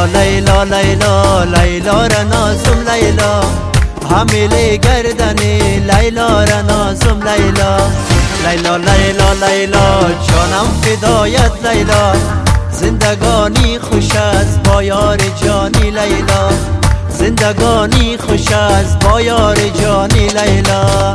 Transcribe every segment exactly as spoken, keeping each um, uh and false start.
لیلا لیلا لیلا لیلا را نازم لیلا، حامل گردنی لیلا را نازم لیلا. لیلا لیلا لیلا جانم فدایت لیلا، زندگانی خوش است با یار جانی لیلا، زندگانی خوش است با یار جانی لیلا.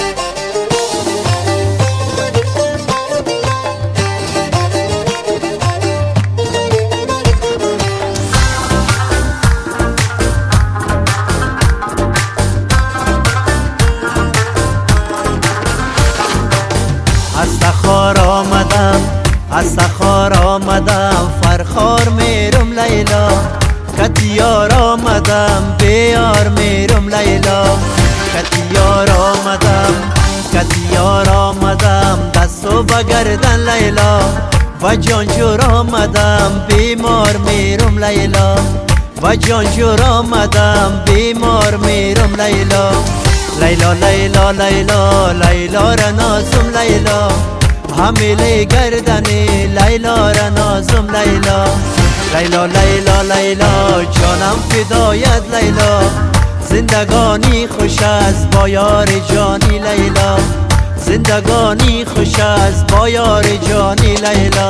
از سخار آمدم از سخار آمدم، فرخار میرم لیلا، کتیار آمدم بیار میرم لیلا. کتیار آمدم کتیار آمدم، دستو بگردن لیلا، و جانجور آمدم بیمار میرم لیلا، و جانجور آمدم بیمار میرم لیلا. لیلا لیلا لیلا لیلا را نازم لیلا، حامل گردنی لیلا را نازم لیلا. لیلا لیلا لیلا جانم فدایت لیلا، زندگانی خوش است با یار جانی لیلا، زندگانی خوش است با یار جانی لیلا.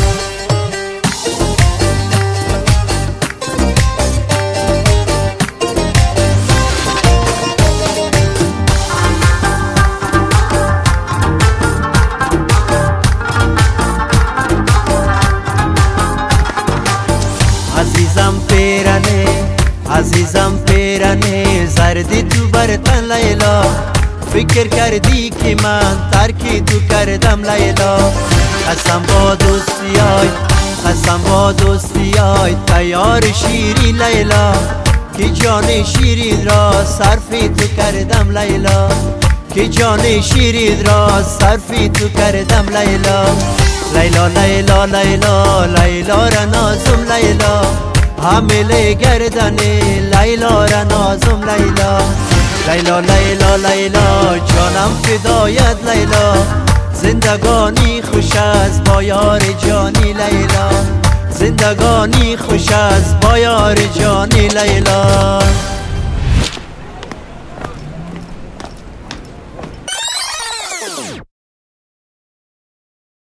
عزیزم پیرنه عزیزم پیرنه، زردی تو برتن لیلا، فکر کردی که من ترکی تو کردم لیلا. قسم با دوستیای قسم با دوستیای، تیار شیری لیلا، که جان شیرین را صرفی تو کردم لیلا، که جان شیرین را صرفی تو کردم لیلا. لیلا لیلا لیلا لیلا را نازم لیلا، حامل گردنی لیلا را نازم لیلا. لیلا لیلا لیلا جانم فدایت لیلا، زندگانی خوش است با یار جانی لیلا، زندگانی خوش است با یار جانی لیلا.